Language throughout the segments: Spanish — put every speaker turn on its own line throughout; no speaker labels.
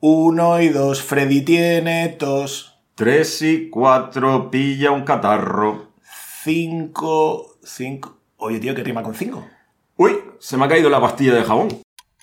1 y 2, Freddy tiene tos.
3 y 4, pilla un catarro.
5... Oye, tío, ¿qué rima con 5?
¡Uy! Se me ha caído la pastilla de jabón.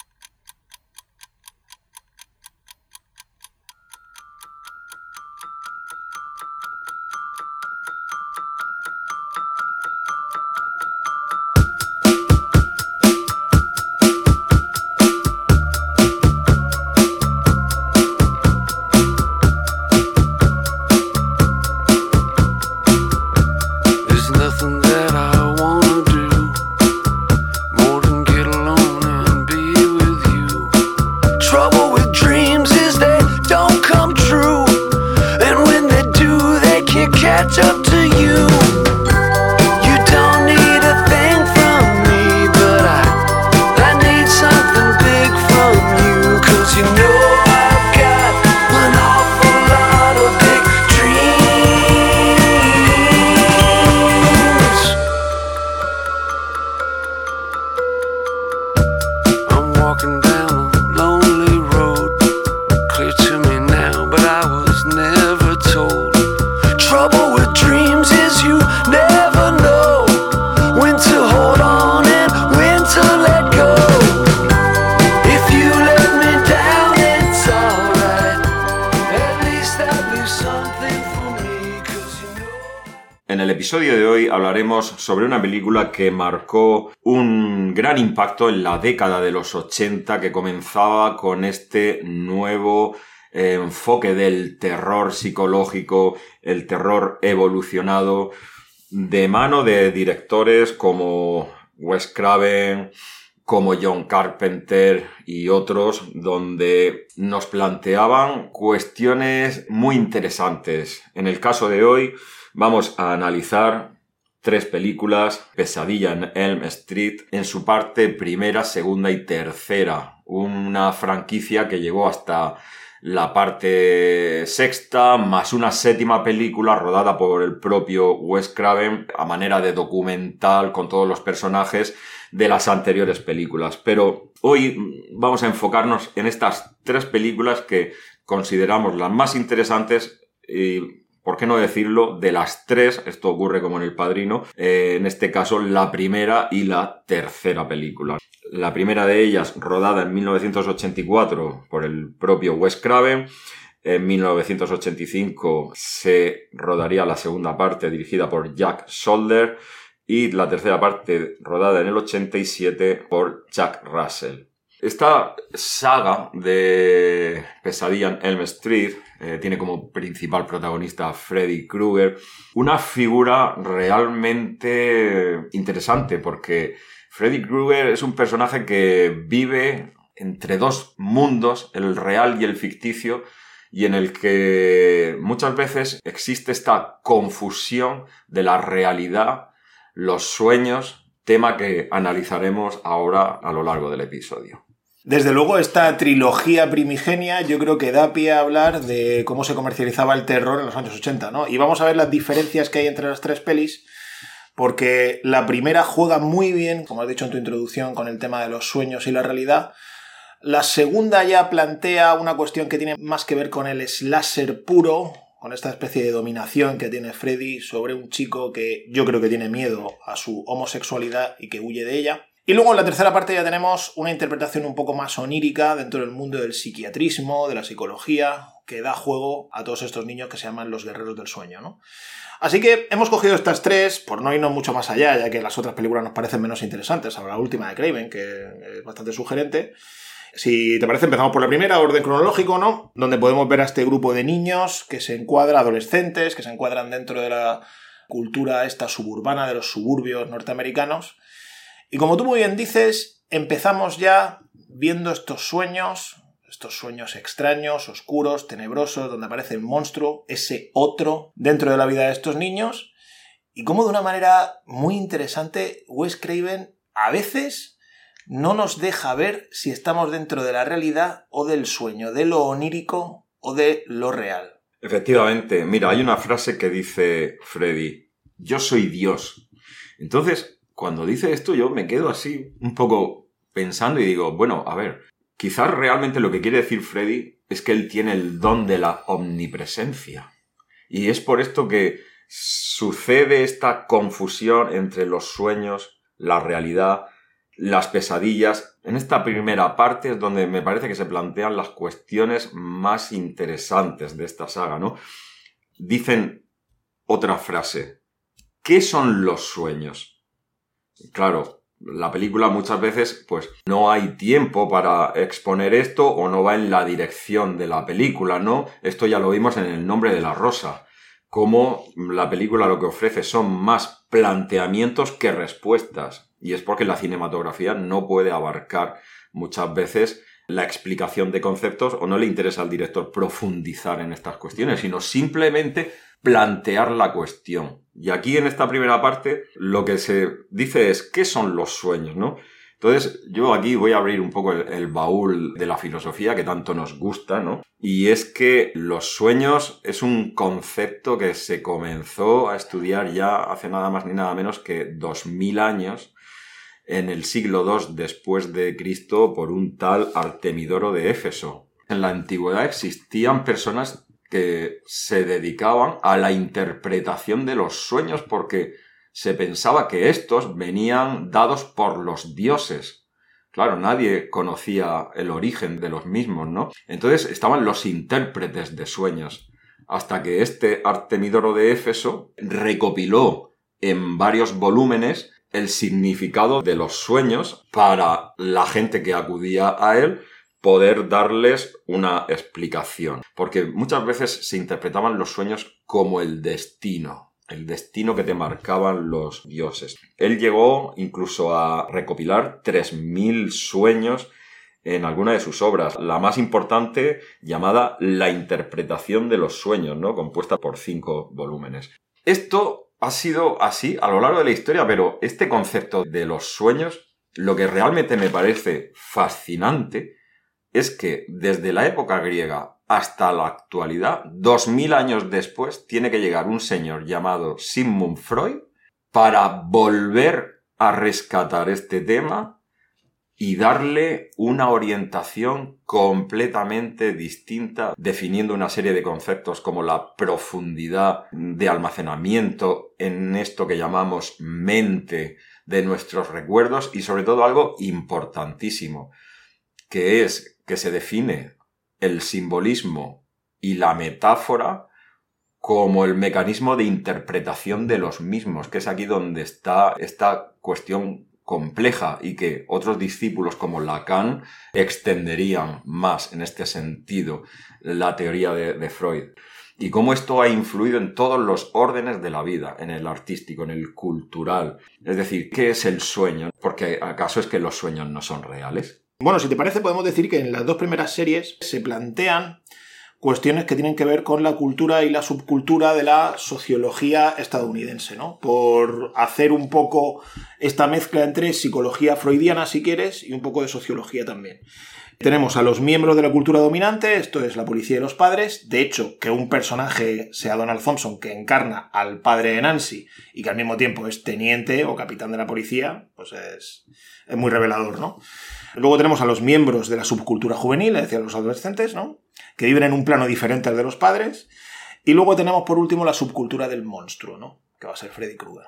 En el episodio de hoy hablaremos sobre una película que marcó un gran impacto en la década de los 80, que comenzaba con este nuevo enfoque del terror psicológico, el terror evolucionado, de mano de directores como Wes Craven, como John Carpenter y otros, donde nos planteaban cuestiones muy interesantes. En el caso de hoy vamos a analizar 3 películas: Pesadilla en Elm Street, en su parte primera, segunda y tercera. Una franquicia que llegó hasta la parte sexta, más una séptima película rodada por el propio Wes Craven a manera de documental con todos los personajes de las anteriores películas. Pero hoy vamos a enfocarnos en estas 3 películas que consideramos las más interesantes y, ¿por qué no decirlo?, de las 3, esto ocurre como en El Padrino, en este caso la primera y la tercera película. La primera de ellas rodada en 1984 por el propio Wes Craven. En 1985 se rodaría la segunda parte dirigida por Jack Sholder y la tercera parte rodada en el 87 por Jack Russell. Esta saga de Pesadilla en Elm Street tiene como principal protagonista a Freddy Krueger, una figura realmente interesante porque Freddy Krueger es un personaje que vive entre 2 mundos, el real y el ficticio, y en el que muchas veces existe esta confusión de la realidad, los sueños, tema que analizaremos ahora a lo largo del episodio.
Desde luego, esta trilogía primigenia yo creo que da pie a hablar de cómo se comercializaba el terror en los años 80, ¿no? Y vamos a ver las diferencias que hay entre las 3 pelis, porque la primera juega muy bien, como has dicho en tu introducción, con el tema de los sueños y la realidad. La segunda ya plantea una cuestión que tiene más que ver con el slasher puro, con esta especie de dominación que tiene Freddy sobre un chico que yo creo que tiene miedo a su homosexualidad y que huye de ella. Y luego en la tercera parte ya tenemos una interpretación un poco más onírica dentro del mundo del psiquiatrismo, de la psicología, que da juego a todos estos niños que se llaman los guerreros del sueño, ¿no? Así que hemos cogido estas 3 por no irnos mucho más allá, ya que las otras películas nos parecen menos interesantes. Ahora la última de Craven, que es bastante sugerente. Si te parece, empezamos por la primera, orden cronológico, ¿no? Donde podemos ver a este grupo de niños que se encuadra, adolescentes, que se encuadran dentro de la cultura esta suburbana de los suburbios norteamericanos. Y como tú muy bien dices, empezamos ya viendo estos sueños extraños, oscuros, tenebrosos, donde aparece el monstruo, ese otro, dentro de la vida de estos niños, y cómo de una manera muy interesante Wes Craven a veces no nos deja ver si estamos dentro de la realidad o del sueño, de lo onírico o de lo real.
Efectivamente, mira, hay una frase que dice Freddy: yo soy Dios. Entonces, cuando dice esto yo me quedo así un poco pensando y digo, bueno, a ver, Quizás realmente lo que quiere decir Freddy es que él tiene el don de la omnipresencia. Y es por esto que sucede esta confusión entre los sueños, la realidad, las pesadillas. En esta primera parte es donde me parece que se plantean las cuestiones más interesantes de esta saga, ¿no? Dicen otra frase. ¿Qué son los sueños? Claro, la película muchas veces pues no hay tiempo para exponer esto o no va en la dirección de la película, ¿no? Esto ya lo vimos en El nombre de la rosa. Como la película lo que ofrece son más planteamientos que respuestas. Y es porque la cinematografía no puede abarcar muchas veces la explicación de conceptos o no le interesa al director profundizar en estas cuestiones, sino simplemente plantear la cuestión. Y aquí en esta primera parte lo que se dice es ¿qué son los sueños?, ¿no? Entonces yo aquí voy a abrir un poco el baúl de la filosofía que tanto nos gusta, ¿no? Y es que los sueños es un concepto que se comenzó a estudiar ya hace nada más ni nada menos que 2000 años en el siglo II después de Cristo por un tal Artemidoro de Éfeso. En la antigüedad existían personas que se dedicaban a la interpretación de los sueños porque se pensaba que estos venían dados por los dioses. Claro, nadie conocía el origen de los mismos, ¿no? Entonces estaban los intérpretes de sueños, hasta que este Artemidoro de Éfeso recopiló en varios volúmenes el significado de los sueños para la gente que acudía a él, poder darles una explicación. Porque muchas veces se interpretaban los sueños como el destino que te marcaban los dioses. Él llegó incluso a recopilar 3000 sueños en alguna de sus obras. La más importante, llamada La interpretación de los sueños, ¿no? Compuesta por 5 volúmenes. Esto ha sido así a lo largo de la historia, pero este concepto de los sueños, lo que realmente me parece fascinante es que desde la época griega hasta la actualidad, 2000 años después, tiene que llegar un señor llamado Sigmund Freud para volver a rescatar este tema y darle una orientación completamente distinta, definiendo una serie de conceptos como la profundidad de almacenamiento en esto que llamamos mente de nuestros recuerdos y sobre todo algo importantísimo, que es que se define el simbolismo y la metáfora como el mecanismo de interpretación de los mismos, que es aquí donde está esta cuestión compleja y que otros discípulos como Lacan extenderían más en este sentido la teoría de Freud. Y cómo esto ha influido en todos los órdenes de la vida, en el artístico, en el cultural. Es decir, ¿qué es el sueño? Porque ¿acaso es que los sueños no son reales?
Bueno, si te parece, podemos decir que en las 2 primeras series se plantean cuestiones que tienen que ver con la cultura y la subcultura de la sociología estadounidense, ¿no? Por hacer un poco esta mezcla entre psicología freudiana, si quieres, y un poco de sociología también. Tenemos a los miembros de la cultura dominante, esto es la policía y los padres. De hecho, que un personaje sea Donald Thompson, que encarna al padre de Nancy y que al mismo tiempo es teniente o capitán de la policía, pues es muy revelador, ¿no? Luego tenemos a los miembros de la subcultura juvenil, es decir, los adolescentes, ¿no? Que viven en un plano diferente al de los padres. Y luego tenemos, por último, la subcultura del monstruo, ¿no? Que va a ser Freddy Krueger.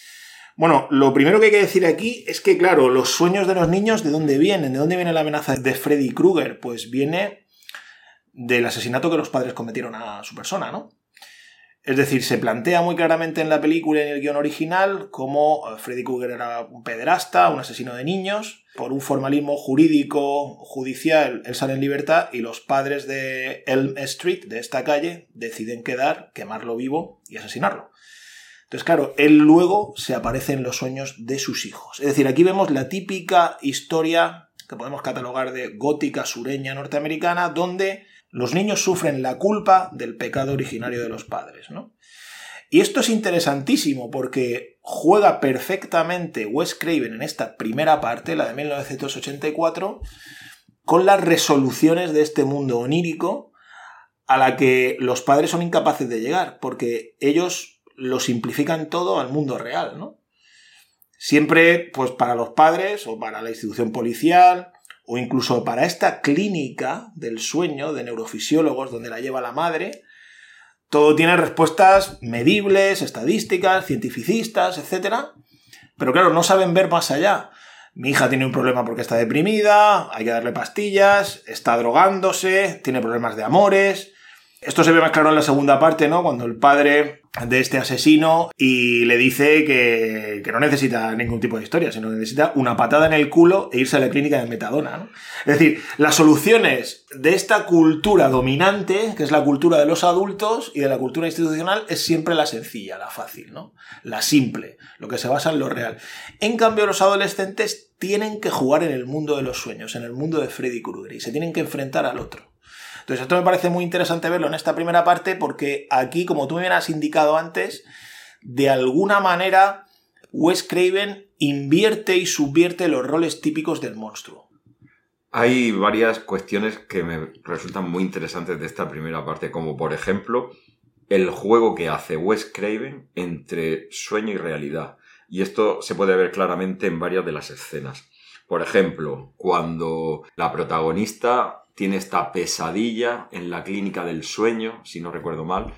Bueno, lo primero que hay que decir aquí es que, claro, los sueños de los niños, ¿de dónde vienen? ¿De dónde viene la amenaza de Freddy Krueger? Pues viene del asesinato que los padres cometieron a su persona, ¿no? Es decir, se plantea muy claramente en la película y en el guión original cómo Freddy Krueger era un pederasta, un asesino de niños. Por un formalismo jurídico, judicial, él sale en libertad y los padres de Elm Street, de esta calle, deciden quemarlo vivo y asesinarlo. Entonces, claro, él luego se aparece en los sueños de sus hijos. Es decir, aquí vemos la típica historia que podemos catalogar de gótica sureña norteamericana, donde los niños sufren la culpa del pecado originario de los padres, ¿no? Y esto es interesantísimo porque juega perfectamente Wes Craven en esta primera parte, la de 1984, con las resoluciones de este mundo onírico a la que los padres son incapaces de llegar, porque ellos lo simplifican todo al mundo real, ¿no? Siempre, pues para los padres o para la institución policial o incluso para esta clínica del sueño de neurofisiólogos donde la lleva la madre, todo tiene respuestas medibles, estadísticas, cientificistas, etc. Pero claro, no saben ver más allá. Mi hija tiene un problema porque está deprimida, hay que darle pastillas, está drogándose, tiene problemas de amores. Esto se ve más claro en la segunda parte, ¿no? Cuando el padre de este asesino y le dice que no necesita ningún tipo de historia, sino que necesita una patada en el culo e irse a la clínica de metadona, ¿no? Es decir, las soluciones de esta cultura dominante, que es la cultura de los adultos y de la cultura institucional, es siempre la sencilla, la fácil, ¿no? La simple, lo que se basa en lo real. En cambio, los adolescentes tienen que jugar en el mundo de los sueños, en el mundo de Freddy Krueger, y se tienen que enfrentar al otro. Entonces esto me parece muy interesante verlo en esta primera parte porque aquí, como tú me has indicado antes, de alguna manera Wes Craven invierte y subvierte los roles típicos del monstruo.
Hay varias cuestiones que me resultan muy interesantes de esta primera parte, como por ejemplo el juego que hace Wes Craven entre sueño y realidad. Y esto se puede ver claramente en varias de las escenas. Por ejemplo, cuando la protagonista tiene esta pesadilla en la clínica del sueño, si no recuerdo mal,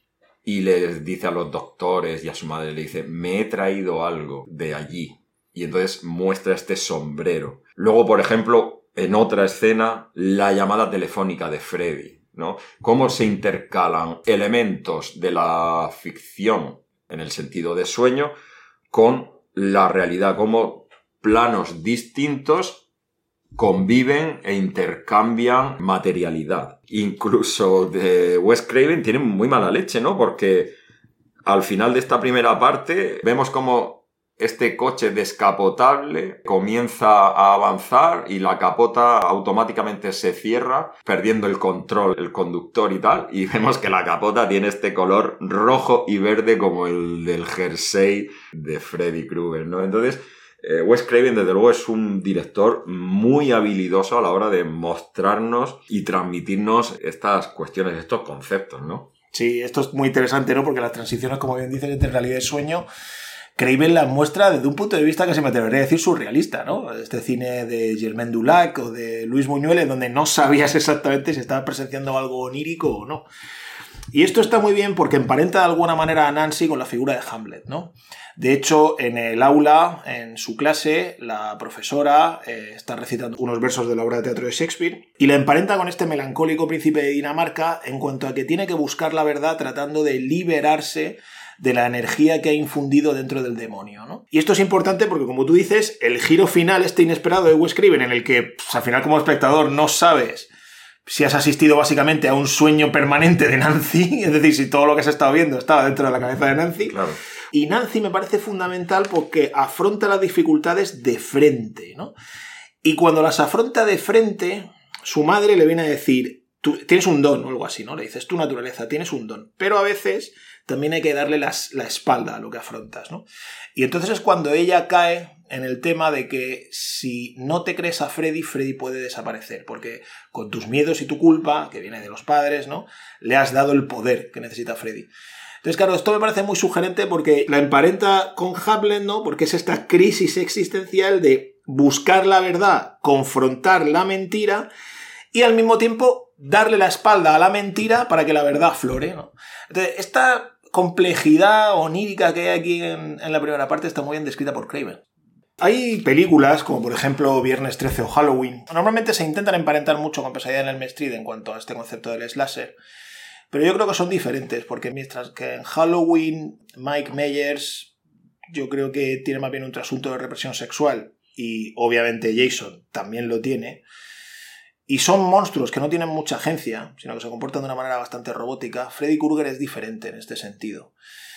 y les dice a los doctores y a su madre, le dice, me he traído algo de allí. Y entonces muestra este sombrero. Luego, por ejemplo, en otra escena, la llamada telefónica de Freddy, ¿no? Cómo se intercalan elementos de la ficción en el sentido de sueño con la realidad, como planos distintos conviven e intercambian materialidad. Incluso de Wes Craven tiene muy mala leche, ¿no? Porque al final de esta primera parte vemos como este coche descapotable comienza a avanzar y la capota automáticamente se cierra, perdiendo el control el conductor y tal, y vemos que la capota tiene este color rojo y verde como el del jersey de Freddy Krueger, ¿no? Entonces, Wes Craven, desde luego, es un director muy habilidoso a la hora de mostrarnos y transmitirnos estas cuestiones, estos conceptos, ¿no?
Sí, esto es muy interesante, ¿no? Porque las transiciones, como bien dices, entre realidad y sueño, Craven las muestra desde un punto de vista que se me atrevería a decir surrealista, ¿no? Este cine de Germain Dulac o de Luis Buñuel, en donde no sabías exactamente si estabas presenciando algo onírico o no. Y esto está muy bien porque emparenta de alguna manera a Nancy con la figura de Hamlet, ¿no? De hecho, en el aula, en su clase, la profesora está recitando unos versos de la obra de teatro de Shakespeare y la emparenta con este melancólico príncipe de Dinamarca en cuanto a que tiene que buscar la verdad tratando de liberarse de la energía que ha infundido dentro del demonio, ¿no? Y esto es importante porque, como tú dices, el giro final, este inesperado de Wes Craven, en el que al final como espectador no sabes si has asistido básicamente a un sueño permanente de Nancy, es decir, si todo lo que has estado viendo estaba dentro de la cabeza de Nancy.
Claro.
Y Nancy me parece fundamental porque afronta las dificultades de frente, ¿no? Y cuando las afronta de frente, su madre le viene a decir, tú tienes un don o algo así, ¿no? Le dices, tu naturaleza, tienes un don. Pero a veces también hay que darle la espalda a lo que afrontas, ¿no? Y entonces es cuando ella cae en el tema de que si no te crees a Freddy, Freddy puede desaparecer, porque con tus miedos y tu culpa, que viene de los padres, ¿no?, le has dado el poder que necesita Freddy. Entonces, claro, esto me parece muy sugerente porque la emparenta con Hamlet, ¿no?, porque es esta crisis existencial de buscar la verdad, confrontar la mentira y al mismo tiempo darle la espalda a la mentira para que la verdad aflore, ¿no? Entonces, esta complejidad onírica que hay aquí en la primera parte está muy bien descrita por Craven. Hay películas, como por ejemplo Viernes 13 o Halloween. Normalmente se intentan emparentar mucho con Pesadilla en Elm Street en cuanto a este concepto del slasher, pero yo creo que son diferentes, porque mientras que en Halloween Mike Myers yo creo que tiene más bien un trasunto de represión sexual, y obviamente Jason también lo tiene, y son monstruos que no tienen mucha agencia, sino que se comportan de una manera bastante robótica, Freddy Krueger es diferente en este sentido.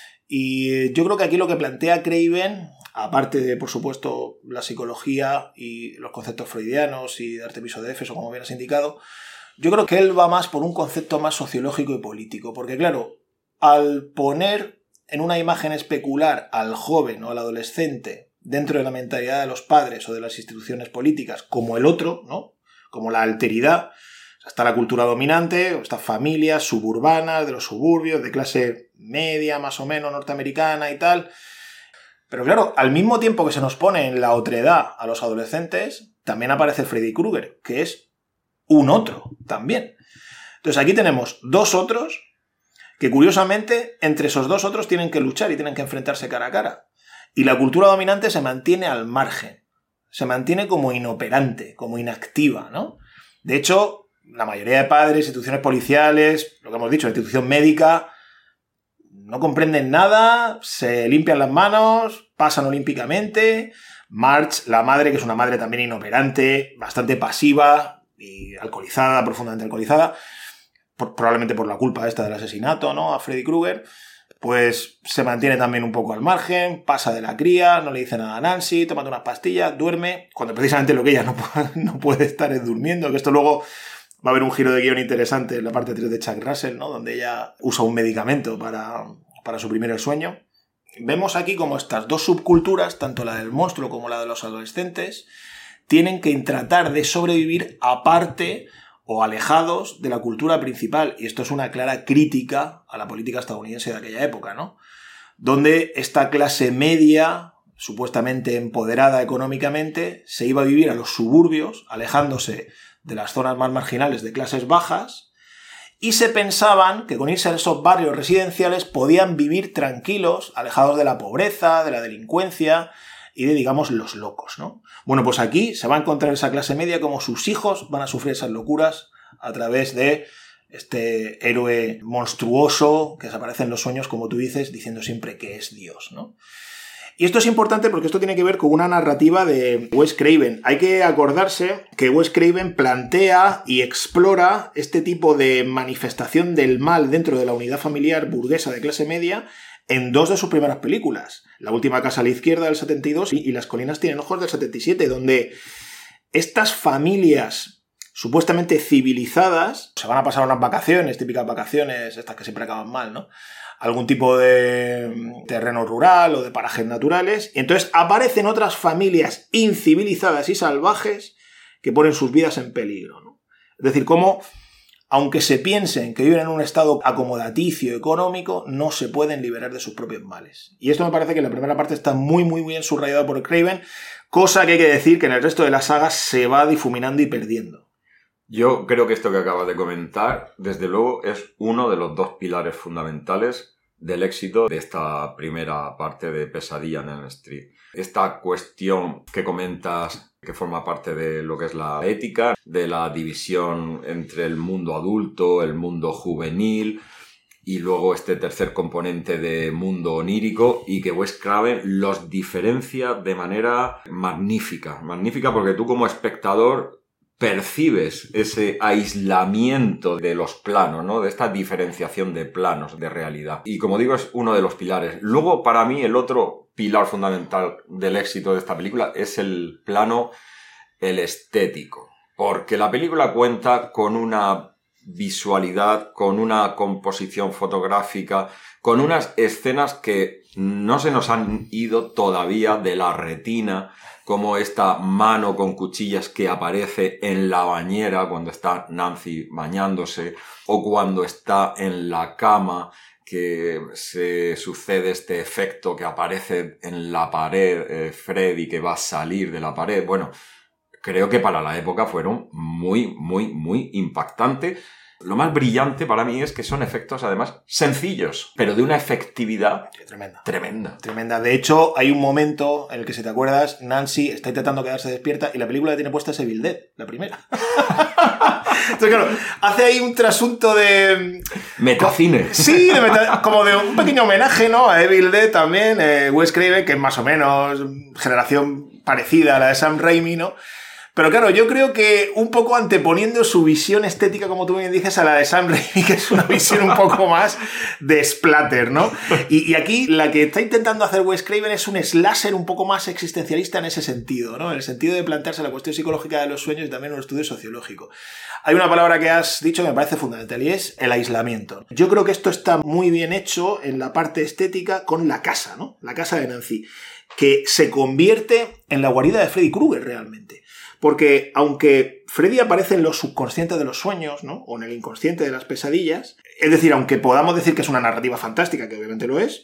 Y yo creo que aquí lo que plantea Craven, aparte de, por supuesto, la psicología y los conceptos freudianos y de Artemiso de Éfeso, como bien has indicado, yo creo que él va más por un concepto más sociológico y político. Porque, claro, al poner en una imagen especular al joven o al adolescente dentro de la mentalidad de los padres o de las instituciones políticas como el otro, ¿no?, como la alteridad, está la cultura dominante, estas familias suburbanas, de los suburbios, de clase media más o menos norteamericana y tal. Pero claro, al mismo tiempo que se nos pone en la otredad a los adolescentes, también aparece Freddy Krueger, que es un otro también. Entonces aquí tenemos dos otros que curiosamente entre esos dos otros tienen que luchar y tienen que enfrentarse cara a cara. Y la cultura dominante se mantiene al margen, se mantiene como inoperante, como inactiva, ¿no? De hecho, la mayoría de padres, instituciones policiales, lo que hemos dicho, la institución médica, no comprenden nada, se limpian las manos, pasan olímpicamente. Marge, la madre, que es una madre también inoperante, bastante pasiva y alcoholizada, profundamente alcoholizada, probablemente por la culpa esta del asesinato, ¿no?, a Freddy Krueger, pues se mantiene también un poco al margen, pasa de la cría, no le dice nada a Nancy, tómate unas pastillas, duerme, cuando precisamente lo que ella no puede estar es durmiendo, que esto luego va a haber un giro de guión interesante en la parte 3 de Chuck Russell, ¿no?, donde ella usa un medicamento para suprimir el sueño. Vemos aquí como estas dos subculturas, tanto la del monstruo como la de los adolescentes, tienen que tratar de sobrevivir aparte o alejados de la cultura principal. Y esto es una clara crítica a la política estadounidense de aquella época, ¿no?, donde esta clase media, supuestamente empoderada económicamente, se iba a vivir a los suburbios, alejándose de las zonas más marginales de clases bajas, y se pensaban que con irse a esos barrios residenciales podían vivir tranquilos, alejados de la pobreza, de la delincuencia y de, digamos, los locos, ¿no? Bueno, pues aquí se va a encontrar esa clase media como sus hijos van a sufrir esas locuras a través de este héroe monstruoso que desaparece en los sueños, como tú dices, diciendo siempre que es Dios, ¿no? Y esto es importante porque esto tiene que ver con una narrativa de Wes Craven. Hay que acordarse que Wes Craven plantea y explora este tipo de manifestación del mal dentro de la unidad familiar burguesa de clase media en dos de sus primeras películas. La última casa a la izquierda del 72 y Las colinas tienen ojos del 77, donde estas familias supuestamente civilizadas se van a pasar unas vacaciones, típicas vacaciones, estas que siempre acaban mal, ¿no?, algún tipo de terreno rural o de parajes naturales, y entonces aparecen otras familias incivilizadas y salvajes que ponen sus vidas en peligro, ¿no? Es decir, como, aunque se piensen que viven en un estado acomodaticio económico, no se pueden liberar de sus propios males. Y esto me parece que en la primera parte está muy, muy bien subrayado por Craven, cosa que hay que decir que en el resto de las sagas se va difuminando y perdiendo.
Yo creo que esto que acabas de comentar, desde luego, es uno de los dos pilares fundamentales del éxito de esta primera parte de Pesadilla en Elm Street. Esta cuestión que comentas, que forma parte de lo que es la ética, de la división entre el mundo adulto, el mundo juvenil, y luego este tercer componente de mundo onírico, y que Wes Craven los diferencia de manera magnífica. Magnífica porque tú como espectador percibes ese aislamiento de los planos, ¿no?, de esta diferenciación de planos de realidad. Y como digo, es uno de los pilares. Luego, para mí, el otro pilar fundamental del éxito de esta película es el plano, el estético. Porque la película cuenta con una visualidad, con una composición fotográfica, con unas escenas que no se nos han ido todavía de la retina, como esta mano con cuchillas que aparece en la bañera cuando está Nancy bañándose, o cuando está en la cama, que se sucede este efecto que aparece en la pared, Freddy que va a salir de la pared. Bueno, creo que para la época fueron muy, muy, muy impactantes. Lo más brillante para mí es que son efectos, además, sencillos, pero de una efectividad tremenda. De
hecho, hay un momento en el que, si te acuerdas, Nancy está intentando quedarse despierta y la película que tiene puesta es Evil Dead, la primera. Entonces, claro, hace ahí un trasunto de...
metacine.
Sí, como de un pequeño homenaje, ¿no?, a Evil Dead también. Wes Craven, que es más o menos generación parecida a la de Sam Raimi, ¿no? Pero claro, yo creo que un poco anteponiendo su visión estética, como tú bien dices, a la de Sam Raimi, que es una visión un poco más de splatter, ¿no? Y aquí la que está intentando hacer Wes Craven es un slasher un poco más existencialista en ese sentido, ¿no? En el sentido de plantearse la cuestión psicológica de los sueños y también un estudio sociológico. Hay una palabra que has dicho que me parece fundamental y es el aislamiento. Yo creo que esto está muy bien hecho en la parte estética con la casa, ¿no? La casa de Nancy, que se convierte en la guarida de Freddy Krueger realmente. Porque aunque Freddy aparece en lo subconsciente de los sueños, ¿no?, o en el inconsciente de las pesadillas, es decir, aunque podamos decir que es una narrativa fantástica, que obviamente lo es,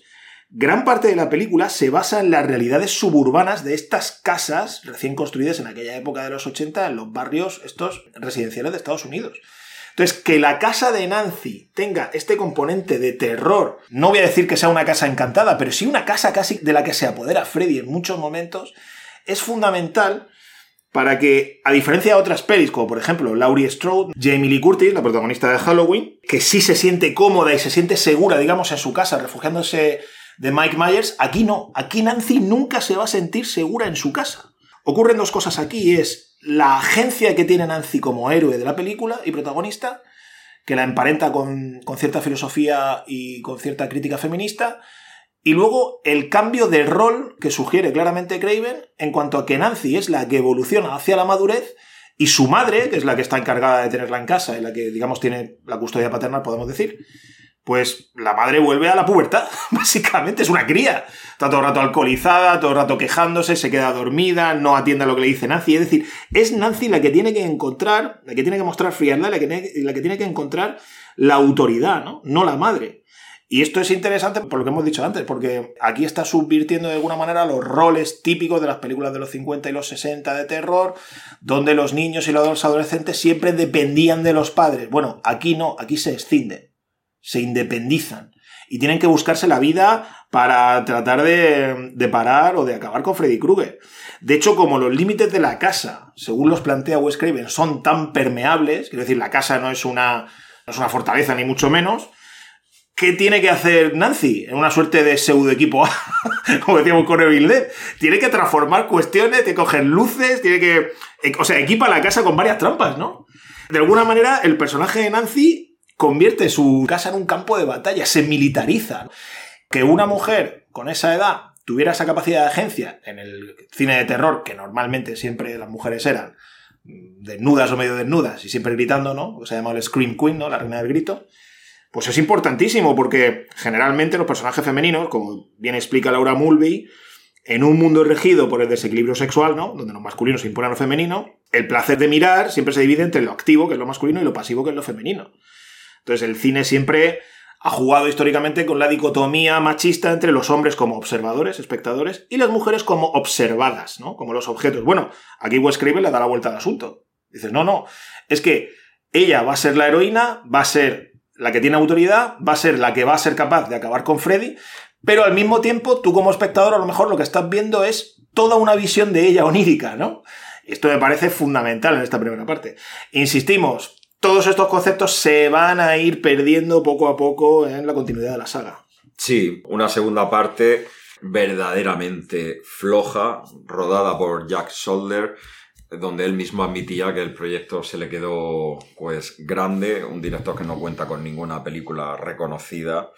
Gran parte de la película se basa en las realidades suburbanas de estas casas recién construidas en aquella época de los 80 en los barrios estos residenciales de Estados Unidos. Entonces, que la casa de Nancy tenga este componente de terror, no voy a decir que sea una casa encantada, pero sí una casa casi de la que se apodera Freddy en muchos momentos, es fundamental para que, a diferencia de otras pelis, como por ejemplo Laurie Strode, Jamie Lee Curtis, la protagonista de Halloween, que sí se siente cómoda y se siente segura, digamos, en su casa, refugiándose de Mike Myers, aquí no. Aquí Nancy nunca se va a sentir segura en su casa. Ocurren dos cosas aquí, es la agencia que tiene Nancy como héroe de la película y protagonista, que la emparenta con cierta filosofía y con cierta crítica feminista, y luego el cambio de rol que sugiere claramente Craven en cuanto a que Nancy es la que evoluciona hacia la madurez y su madre, que es la que está encargada de tenerla en casa y la que, digamos, tiene la custodia paternal, podemos decir, pues la madre vuelve a la pubertad, básicamente, es una cría. Está todo el rato alcoholizada, todo el rato quejándose, se queda dormida, no atiende a lo que le dice Nancy. Es decir, es Nancy la que tiene que encontrar, la que tiene que mostrar frialdad, la que tiene que encontrar la autoridad, ¿no? No la madre. Y esto es interesante por lo que hemos dicho antes, porque aquí está subvirtiendo de alguna manera los roles típicos de las películas de los 50 y los 60 de terror, donde los niños y los adolescentes siempre dependían de los padres. Bueno, aquí no, aquí se escinden. Se independizan y tienen que buscarse la vida para tratar de parar o de acabar con Freddy Krueger. De hecho, como los límites de la casa, según los plantea Wes Craven, son tan permeables, quiero decir, la casa no es una fortaleza ni mucho menos, ¿qué tiene que hacer Nancy? En una suerte de pseudo equipo A, como decíamos con Evil Dead. Tiene que transformar cuestiones, tiene que coger luces, tiene que... O sea, equipa la casa con varias trampas, ¿no? De alguna manera, el personaje de Nancy convierte su casa en un campo de batalla, se militariza. Que una mujer con esa edad tuviera esa capacidad de agencia en el cine de terror, que normalmente siempre las mujeres eran desnudas o medio desnudas y siempre gritando, ¿no? Lo que se llama el Scream Queen, ¿no? La reina del grito. Pues es importantísimo porque generalmente los personajes femeninos, como bien explica Laura Mulvey, en un mundo regido por el desequilibrio sexual, ¿no? Donde lo masculino se impone a lo femenino, el placer de mirar siempre se divide entre lo activo, que es lo masculino, y lo pasivo, que es lo femenino. Entonces el cine siempre ha jugado históricamente con la dicotomía machista entre los hombres como observadores, espectadores, y las mujeres como observadas, ¿no? Como los objetos. Bueno, aquí Wes Craven le da la vuelta al asunto. Dices, no, es que ella va a ser la heroína, va a ser la que tiene autoridad, va a ser la que va a ser capaz de acabar con Freddy, pero al mismo tiempo tú como espectador a lo mejor lo que estás viendo es toda una visión de ella onírica, ¿no? Y esto me parece fundamental en esta primera parte. Insistimos, todos estos conceptos se van a ir perdiendo poco a poco en la continuidad de la saga.
Sí, una segunda parte verdaderamente floja, rodada por Jack Sholder, donde él mismo admitía que el proyecto se le quedó pues grande, un director que no cuenta con ninguna película reconocida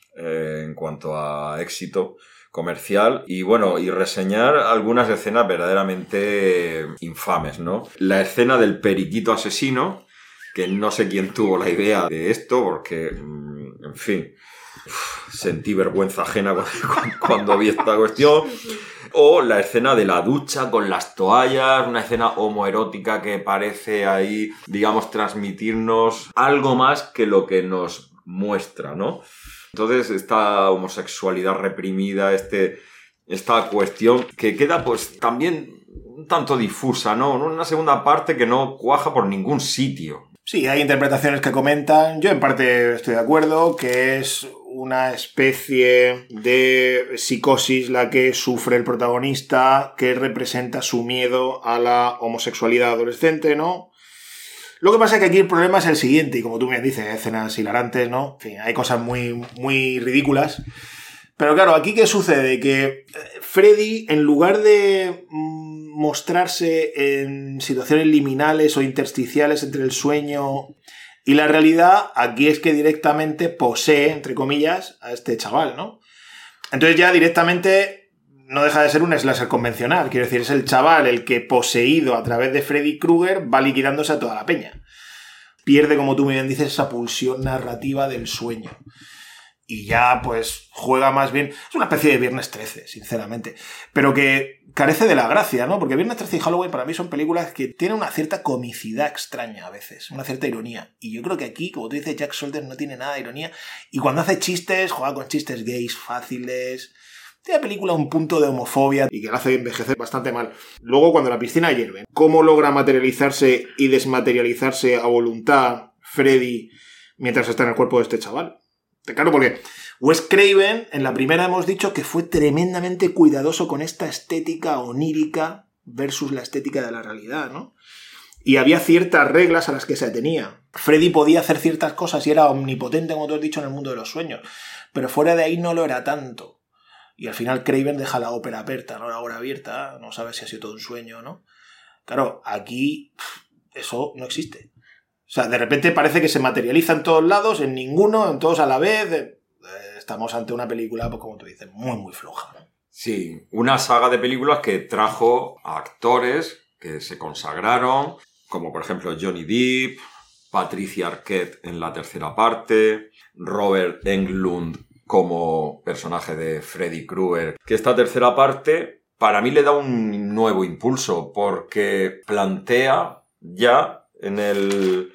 en cuanto a éxito comercial, y bueno, y reseñar algunas escenas verdaderamente infames, ¿no? La escena del periquito asesino, que no sé quién tuvo la idea de esto, porque, en fin, sentí vergüenza ajena cuando vi esta cuestión. O la escena de la ducha con las toallas, una escena homoerótica que parece ahí, digamos, transmitirnos algo más que lo que nos muestra, ¿no? Entonces, esta homosexualidad reprimida, esta cuestión que queda, pues, también un tanto difusa, ¿no? Una segunda parte que no cuaja por ningún sitio.
Sí, hay interpretaciones que comentan, yo en parte estoy de acuerdo, que es una especie de psicosis la que sufre el protagonista, que representa su miedo a la homosexualidad adolescente, ¿no? Lo que pasa es que aquí el problema es el siguiente, y como tú me dices, escenas hilarantes, ¿no? En fin, hay cosas muy, muy ridículas. Pero claro, ¿aquí qué sucede? Que Freddy, en lugar de mostrarse en situaciones liminales o intersticiales entre el sueño y la realidad, aquí es que directamente posee, entre comillas, a este chaval, ¿no? Entonces ya directamente no deja de ser un slasher convencional. Quiero decir, es el chaval el que, poseído a través de Freddy Krueger, va liquidándose a toda la peña. Pierde, como tú muy bien dices, esa pulsión narrativa del sueño. y ya pues juega más bien. Es una especie de Viernes 13, sinceramente, pero que carece de la gracia, ¿no? Porque Viernes 13 y Halloween para mí son películas que tienen una cierta comicidad extraña a veces, una cierta ironía. Y yo creo que aquí, como tú dices, Jack Solder no tiene nada de ironía. Y cuando hace chistes, juega con chistes gays fáciles. Tiene la película un punto de homofobia y que la hace envejecer bastante mal. Luego, cuando la piscina hierve, ¿cómo logra materializarse y desmaterializarse a voluntad Freddy mientras está en el cuerpo de este chaval? Claro, porque Wes Craven, en la primera hemos dicho que fue tremendamente cuidadoso con esta estética onírica versus la estética de la realidad, ¿no? Y había ciertas reglas a las que se atenía. Freddy podía hacer ciertas cosas y era omnipotente, como tú has dicho, en el mundo de los sueños. Pero fuera de ahí no lo era tanto. Y al final Craven deja la ópera abierta, ¿no? La obra abierta, no sabes si ha sido todo un sueño, ¿no? Claro, aquí eso no existe. O sea, de repente parece que se materializa en todos lados, en ninguno, en todos a la vez. Estamos ante una película, pues como tú dices, muy, muy floja, ¿no?
Sí, una saga de películas que trajo a actores que se consagraron, como por ejemplo Johnny Depp, Patricia Arquette en la tercera parte, Robert Englund como personaje de Freddy Krueger. Que esta tercera parte para mí le da un nuevo impulso porque plantea ya en el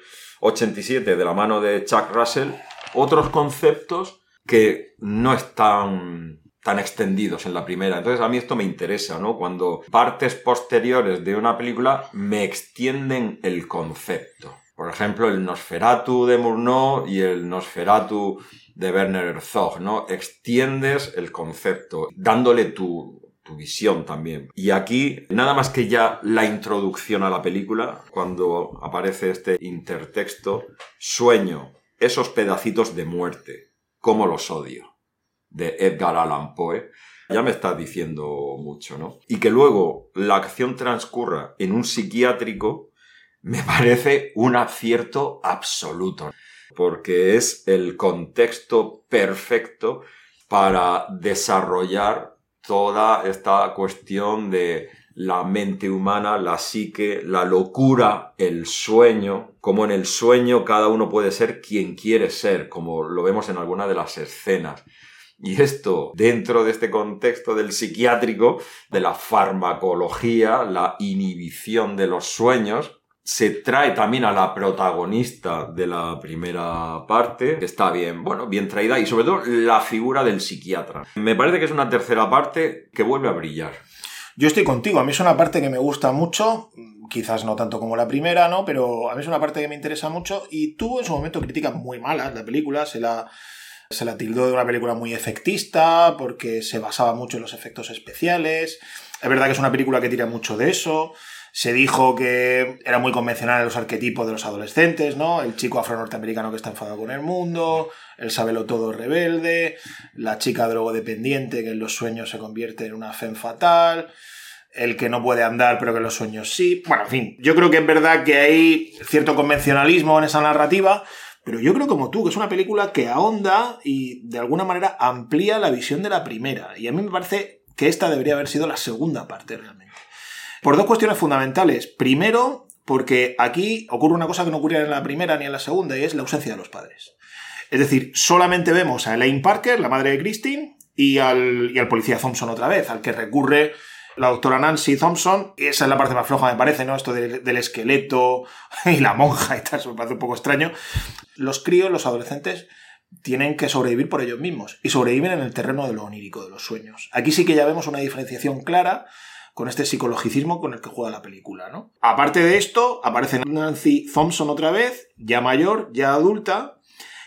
87 de la mano de Chuck Russell otros conceptos que no están tan extendidos en la primera. Entonces a mí esto me interesa, ¿no? Cuando partes posteriores de una película me extienden el concepto. Por ejemplo, el Nosferatu de Murnau y el Nosferatu de Werner Herzog, ¿no? Extiendes el concepto, dándole tu visión también. Y aquí, nada más que ya la introducción a la película, cuando aparece este intertexto, sueño, esos pedacitos de muerte, cómo los odio, de Edgar Allan Poe, ya me está diciendo mucho, ¿no? Y que luego la acción transcurra en un psiquiátrico me parece un acierto absoluto, porque es el contexto perfecto para desarrollar toda esta cuestión de la mente humana, la psique, la locura, el sueño, como en el sueño cada uno puede ser quien quiere ser, como lo vemos en alguna de las escenas. Y esto, dentro de este contexto del psiquiátrico, de la farmacología, la inhibición de los sueños, se trae también a la protagonista de la primera parte, que está bien, bueno, bien traída, y sobre todo la figura del psiquiatra. Me parece que es una tercera parte que vuelve a brillar.
Yo estoy contigo, a mí es una parte que me gusta mucho, quizás no tanto como la primera, ¿no? Pero a mí es una parte que me interesa mucho y tuvo en su momento críticas muy malas la película, se la tildó de una película muy efectista porque se basaba mucho en los efectos especiales. Es verdad que es una película que tira mucho de eso. Se dijo que era muy convencional en los arquetipos de los adolescentes, ¿no? El chico afro-norteamericano que está enfadado con el mundo, el sabelotodo rebelde, la chica drogodependiente que en los sueños se convierte en una femme fatal, el que no puede andar pero que en los sueños sí. Bueno, en fin, yo creo que es verdad que hay cierto convencionalismo en esa narrativa, pero yo creo como tú, que es una película que ahonda y de alguna manera amplía la visión de la primera. Y a mí me parece que esta debería haber sido la segunda parte realmente. Por dos cuestiones fundamentales. Primero, porque aquí ocurre una cosa que no ocurría en la primera ni en la segunda, y es la ausencia de los padres. Es decir, solamente vemos a Elaine Parker, la madre de Christine, y al policía Thompson otra vez, al que recurre la doctora Nancy Thompson. Y esa es la parte más floja, me parece, ¿no? Esto del esqueleto y la monja y tal, eso me parece un poco extraño. Los críos, los adolescentes, tienen que sobrevivir por ellos mismos, y sobreviven en el terreno de lo onírico, de los sueños. Aquí sí que ya vemos una diferenciación clara con este psicologicismo con el que juega la película, ¿no? Aparte de esto, aparece Nancy Thompson otra vez, ya mayor, ya adulta,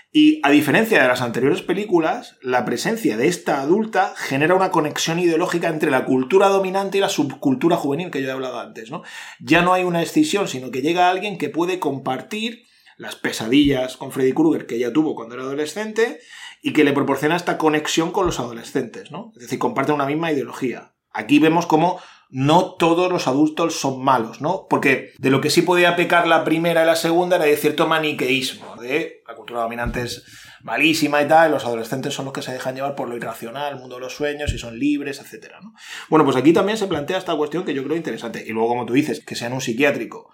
y a diferencia de las anteriores películas, la presencia de esta adulta genera una conexión ideológica entre la cultura dominante y la subcultura juvenil que yo he hablado antes, ¿no? Ya no hay una escisión, sino que llega alguien que puede compartir las pesadillas con Freddy Krueger que ella tuvo cuando era adolescente y que le proporciona esta conexión con los adolescentes, ¿no? Es decir, comparten una misma ideología. Aquí vemos cómo no todos los adultos son malos, ¿no? Porque de lo que sí podía pecar la primera y la segunda era de cierto maniqueísmo, de la cultura dominante es malísima y tal, los adolescentes son los que se dejan llevar por lo irracional, el mundo de los sueños y son libres, etcétera, ¿no? Bueno, pues aquí también se plantea esta cuestión que yo creo interesante. Y luego, como tú dices, que sean un psiquiátrico,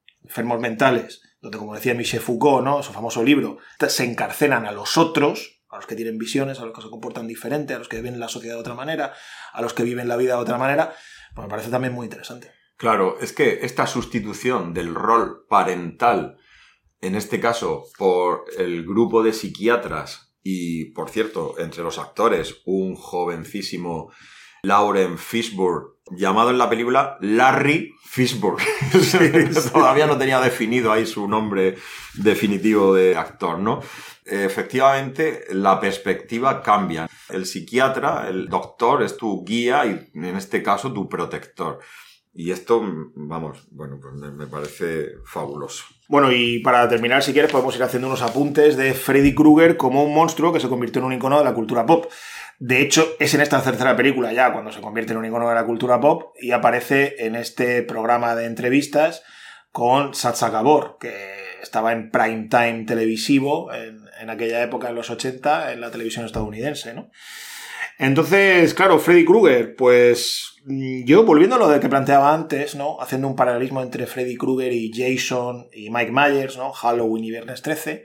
enfermos mentales, donde, como decía Michel Foucault, ¿no? Su famoso libro, se encarcelan a los otros los que tienen visiones, a los que se comportan diferente, a los que ven la sociedad de otra manera, a los que viven la vida de otra manera, pues me parece también muy interesante.
Claro, es que esta sustitución del rol parental, en este caso por el grupo de psiquiatras y, por cierto, entre los actores, un jovencísimo Lauren Fishburne, llamado en la película Larry Fishburne. Todavía no tenía definido ahí su nombre definitivo de actor, ¿no? Efectivamente, la perspectiva cambia. El psiquiatra, el doctor, es tu guía y, en este caso, tu protector. Y esto, vamos, bueno, pues me parece fabuloso.
Bueno, y para terminar, si quieres, podemos ir haciendo unos apuntes de Freddy Krueger como un monstruo que se convirtió en un icono de la cultura pop. De hecho, es en esta tercera película ya cuando se convierte en un icono de la cultura pop y aparece en este programa de entrevistas con Sacha Gabor, que estaba en prime time televisivo en aquella época, en los 80, en la televisión estadounidense, ¿no? Entonces, claro, Freddy Krueger, pues yo, volviendo a lo de que planteaba antes, ¿no? Haciendo un paralelismo entre Freddy Krueger y Jason y Mike Myers, ¿no? Halloween y Viernes 13,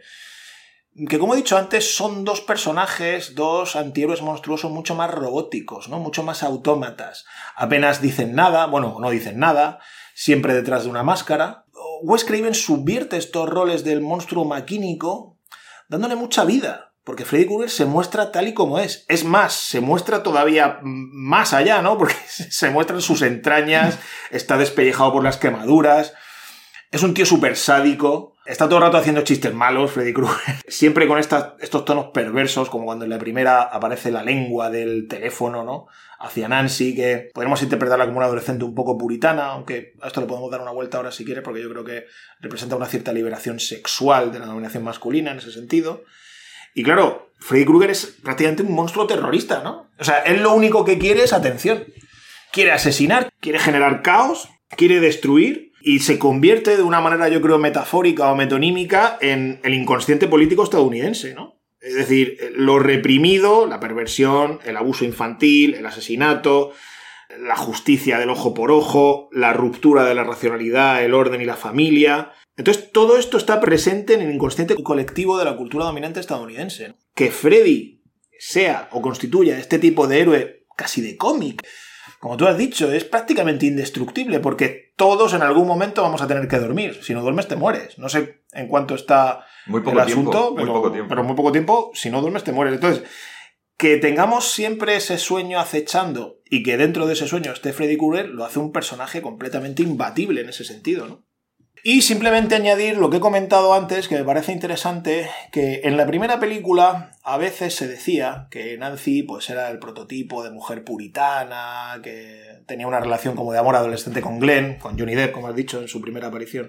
que como he dicho antes son dos personajes, dos antihéroes monstruosos mucho más robóticos, ¿no? Mucho más autómatas. Apenas dicen nada, bueno, no dicen nada, siempre detrás de una máscara. Wes Craven subvierte estos roles del monstruo maquínico dándole mucha vida. Porque Freddy Krueger se muestra tal y como es. Es más, se muestra todavía más allá, ¿no? Porque se muestran sus entrañas, está despellejado por las quemaduras. Es un tío súper sádico. Está todo el rato haciendo chistes malos, Freddy Krueger. Siempre con estos tonos perversos, como cuando en la primera aparece la lengua del teléfono, ¿no? Hacia Nancy, que podemos interpretarla como una adolescente un poco puritana, aunque a esto le podemos dar una vuelta ahora si quieres, porque yo creo que representa una cierta liberación sexual de la dominación masculina en ese sentido. Y claro, Freddy Krueger es prácticamente un monstruo terrorista, ¿no? O sea, él lo único que quiere es atención. Quiere asesinar, quiere generar caos, quiere destruir y se convierte de una manera, yo creo, metafórica o metonímica en el inconsciente político estadounidense, ¿no? Es decir, lo reprimido, la perversión, el abuso infantil, el asesinato, la justicia del ojo por ojo, la ruptura de la racionalidad, el orden y la familia. Entonces, todo esto está presente en el inconsciente colectivo de la cultura dominante estadounidense. Que Freddy sea o constituya este tipo de héroe casi de cómic, como tú has dicho, es prácticamente indestructible, porque todos en algún momento vamos a tener que dormir. Si no duermes, te mueres. No sé en cuánto está el asunto, pero muy poco tiempo, si no duermes, te mueres. Entonces, que tengamos siempre ese sueño acechando y que dentro de ese sueño esté Freddy Krueger, lo hace un personaje completamente imbatible en ese sentido, ¿no? Y simplemente añadir lo que he comentado antes, que me parece interesante, que en la primera película a veces se decía que Nancy pues era el prototipo de mujer puritana, que tenía una relación como de amor adolescente con Glenn, con Johnny Depp, como has dicho, en su primera aparición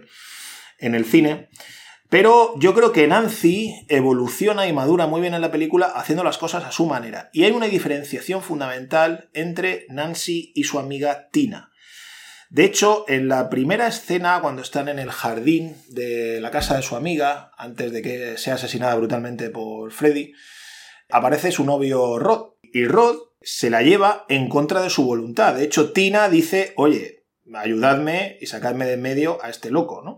en el cine. Pero yo creo que Nancy evoluciona y madura muy bien en la película haciendo las cosas a su manera. Y hay una diferenciación fundamental entre Nancy y su amiga Tina. De hecho, en la primera escena, cuando están en el jardín de la casa de su amiga, antes de que sea asesinada brutalmente por Freddy, aparece su novio Rod. Y Rod se la lleva en contra de su voluntad. De hecho, Tina dice, oye, ayudadme y sacadme de en medio a este loco, ¿no?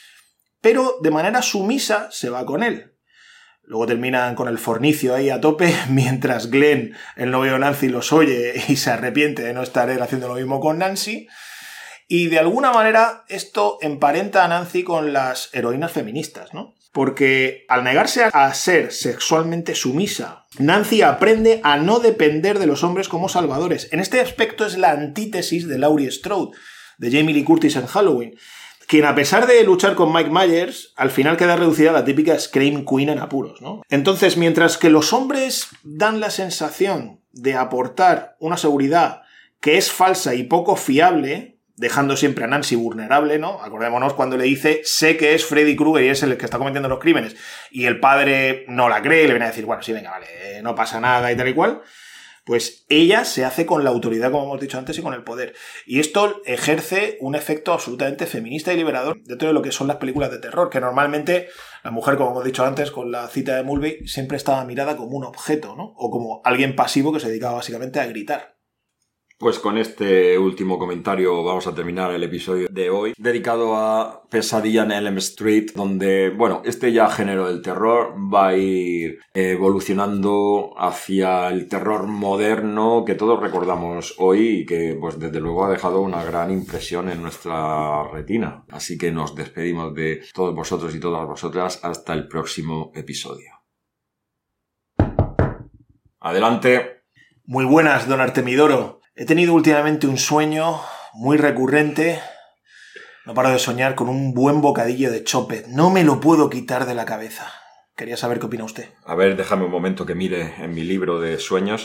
Pero de manera sumisa se va con él. Luego terminan con el fornicio ahí a tope, mientras Glenn, el novio de Nancy, los oye y se arrepiente de no estar él haciendo lo mismo con Nancy. Y de alguna manera esto emparenta a Nancy con las heroínas feministas, ¿no? Porque al negarse a ser sexualmente sumisa, Nancy aprende a no depender de los hombres como salvadores. En este aspecto es la antítesis de Laurie Strode, de Jamie Lee Curtis en Halloween, quien a pesar de luchar con Mike Myers, al final queda reducida a la típica Scream Queen en apuros, ¿no? Entonces, mientras que los hombres dan la sensación de aportar una seguridad que es falsa y poco fiable, dejando siempre a Nancy vulnerable, ¿no? Acordémonos cuando le dice, sé que es Freddy Krueger y es el que está cometiendo los crímenes, y el padre no la cree, le viene a decir, bueno, sí, venga, vale, no pasa nada y tal y cual. Pues ella se hace con la autoridad, como hemos dicho antes, y con el poder. Y esto ejerce un efecto absolutamente feminista y liberador dentro de lo que son las películas de terror, que normalmente la mujer, como hemos dicho antes, con la cita de Mulvey, siempre estaba mirada como un objeto, ¿no? O como alguien pasivo que se dedicaba básicamente a gritar.
Pues con este último comentario vamos a terminar el episodio de hoy, dedicado a Pesadilla en Elm Street, donde, bueno, este ya género del terror va a ir evolucionando hacia el terror moderno que todos recordamos hoy y que, pues, desde luego ha dejado una gran impresión en nuestra retina. Así que nos despedimos de todos vosotros y todas vosotras hasta el próximo episodio. Adelante.
Muy buenas, don Artemidoro. He tenido últimamente un sueño muy recurrente. No paro de soñar con un buen bocadillo de chope. No me lo puedo quitar de la cabeza. Quería saber qué opina usted.
A ver, déjame un momento que mire en mi libro de sueños.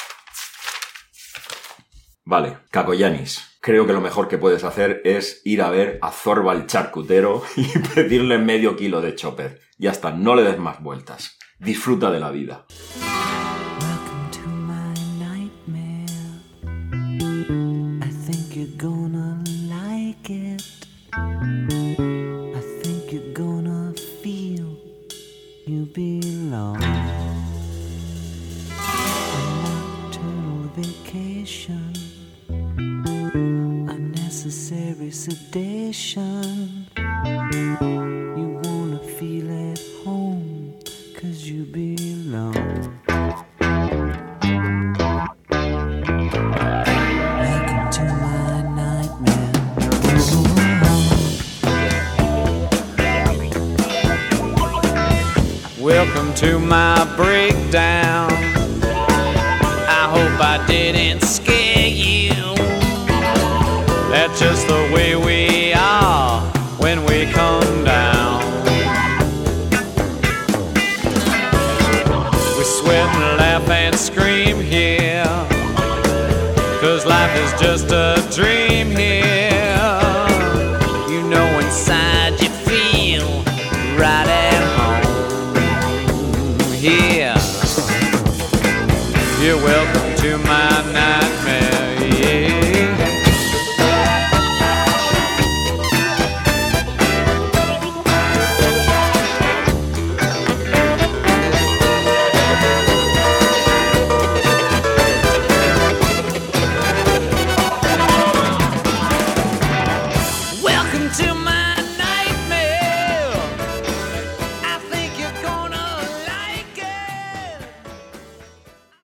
Vale, Cacoyanis. Creo que lo mejor que puedes hacer es ir a ver a Zorba el charcutero y pedirle medio kilo de chope. Ya está, no le des más vueltas. Disfruta de la vida.
Sedation. You wanna feel at home, 'cause you belong. Welcome to my nightmare. Welcome to my breakdown. I hope I didn't scare you. That's just the way we are when we come down. We sweat and laugh and scream here, 'cause life is just a dream here. You know inside you feel right at home here. You're welcome to my night.